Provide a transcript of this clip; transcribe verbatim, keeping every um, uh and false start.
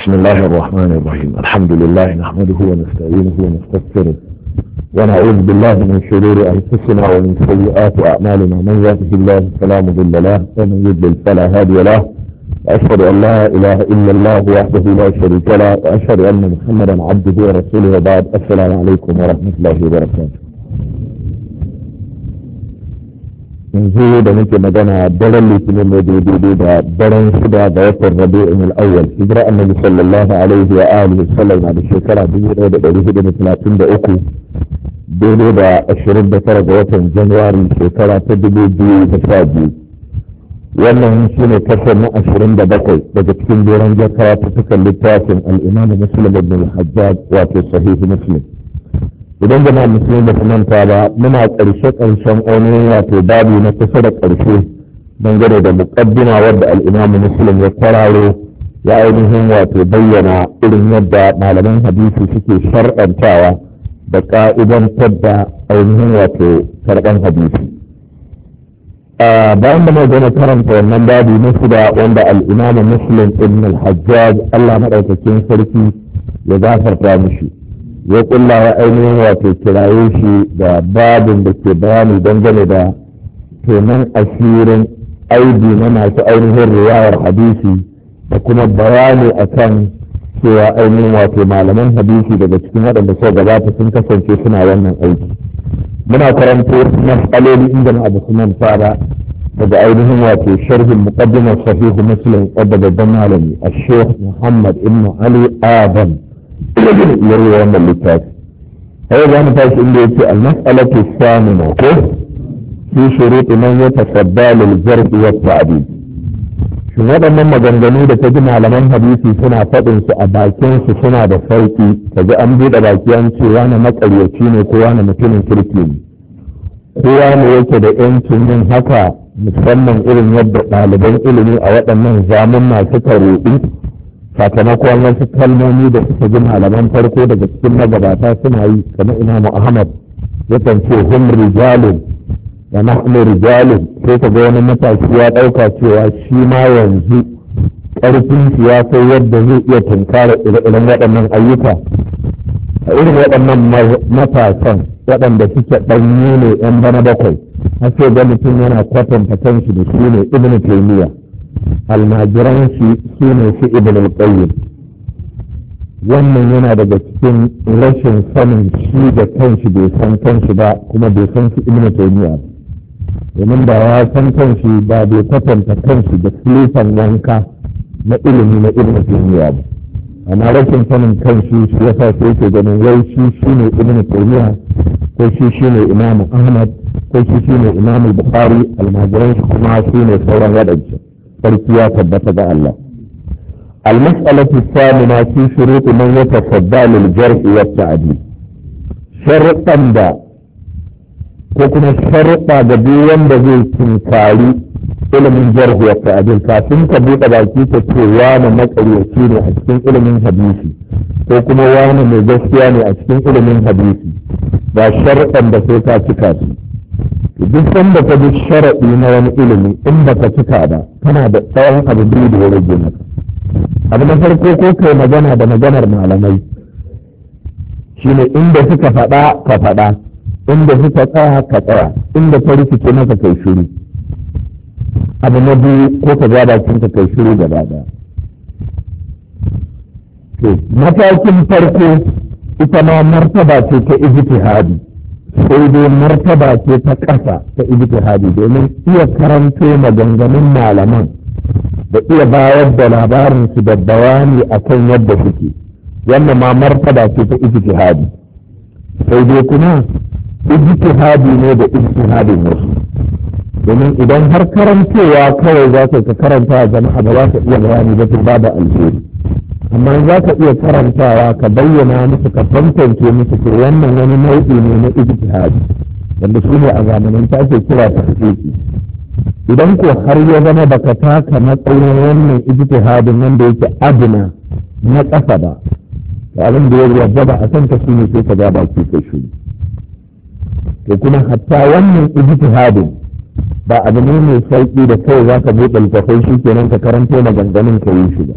بسم الله الرحمن الرحيم الحمد لله نحمده ونستعينه ونستغفره ونعوذ بالله من شرور أنفسنا ومن سيئات أعمالنا من يهده الله فلا مضل له ومن يضلل فلا هادي له وأشهد أن لا إله إلا الله وحده لا شريك له وأشهد أن محمدا عبده ورسوله وبعد السلام عليكم ورحمة الله وبركاته. yanzu da muke magana daren litinin ne daidai da daren shida ga watan rabi'in al-awwal hijira annabi sallallahu alaihi wa alihi wasallam na da shekara dubu ɗaya da ɗari hudu da talatin da uku daidai da ashirin da tara ga watan januwari shekara ta dubu biyu da sha biyu. wannan shi ne kasar na ashirin da bakwai daga cikin doron jakawa ta tukan littafin al-imam muslim ibn al-hajjaj wato sahih muslim. idan jama'a musulmi ba su manta ba muna ƙarshe ƙarshen ainihin wato babu na kusa da ƙarshe dangane da muƙaddima wadda al'imamu muslim ya kwararo ya ainihin wato bayyana irin yadda malaman hadisi suke shar'antawa da ƙa'idantar da ainihin wato karɓan hadisi. bayan da mai gana karanta wannan babu na shida wanda al'imamu muslim ibn al-hajjaj Allah maɗaukakin sarki ya gafarta mishi ya kulla wa ainihin wato kiraye shi da babin da ke bayani dangane da kenan asirin aibi na masu ainihin riwayar hadisi da kuma bayani akan cewa ainihin wato malaman hadisi daga cikin waɗanda suka gabata sun kasance suna wannan aiki. muna karanto mas'aloli inda na abu sunan fara daga ainihin wato sharhin muqaddimar sahihu muslim wadda babban malami ash-shaykh Muhammad ibn Ali Adam yarwa wannan littafi. Hau za mu tashi inda yake al-mas'alatu samina ko fi shuruɗi man ya tasadda lil jarh wa ta'dil. Shin waɗannan maganganu da ta ji malaman hadisi suna faɗin su a bakin su suna da sauki, ka ji an buɗe baki an ce wani maƙaryaci ne ko wani mutumin kirki ne. Kowa ne yake da ƴancin yin haka musamman irin yadda ɗaliban ilimi a waɗannan zamunna suka roɗi sakamakon wasu kalmomi da suka ji malaman farko daga cikin magabata suna yi kamar imamu ahmad yakan ce hum rijalun da nahnu rijalun sai ka ga wani matashi ya ɗauka cewa shi ma yanzu ƙarfin shi ya kai yadda zai iya tunkara ire-iren waɗannan ayyuka. a irin waɗannan matasan waɗanda suke ɗanyu ne yan bana bakwai har sai ga mutum yana kwatanta kanshi da shi ne ibn taymiya almajiran shi su ne su ibn al-qayyim. wannan yana daga cikin rashin sanin shi da kanshi bai san kanshi ba kuma bai san shi ibn taymiya ba. domin da ya san kanshi ba bai kwatanta kanshi da silifan wanka na ilimi na ibn taymiya ba. amma rashin sanin kanshi shi yasa sai yake ganin wai shi shine ibn taymiya ko shi shine imam ahmad ko shi shine imam al-bukhari almajiran shi kuma su ne sauran waɗancan. sarki ya tabbata ga Allah. Al-mas'alatu thamina fi shuruط man yatasadda lil jarh wa ta'dil. Sharuɗan da ko kuma sharuɗa da duk wanda zai tunkari ilimin jarh wa ta'dil kafin ka buɗe baki ka ce wani maƙaryaci ne a cikin ilimin hadisi ko kuma wani mai gaskiya ne a cikin ilimin hadisi ba sharuɗan da sai ka cika su. duk sanda ka bi sharaɗi na wani ilimi in ba ka cika ba kana da tsawon abu biyu da ya rage maka. abu na farko ko kai magana da maganar malamai shine inda suka faɗa ka faɗa inda suka tsaya ka tsaya inda ka rikice maka kai shiru. abu na biyu ko ka ja bakin ka kai shiru gaba ɗaya. to matakin farko ita ma martaba ce ta ijtihadi sai dai martaba ce ta ƙasa ta ijtihadi domin iya karanto maganganun malaman da iya bayar da labarin su da bayani akan yadda suke wannan ma martaba ce ta ijtihadi sai dai kuma ijtihadi ne da ijtihadin wasu domin idan har karantowa kawai za ka karanta jama'a ba za ka iya bayani ba tun babu alheri amma za ka iya karantawa ka bayyana musu ka tantance musu ko wannan wani nau'i ne na ijtihadi wanda su ne a zamanin ta ake kira ta hakiki. idan ko har ya zama baka taka matsayin wannan ijtihadin wanda yake adina na ƙasa ba to abin da ya yarda ba a san ka shine sai ka ga baki kai shi. to kuma hatta wannan ijtihadin ba abu ne mai sauki da kai za ka buɗe littafai shi kenan ka karanto maganganun ka yi shi ba.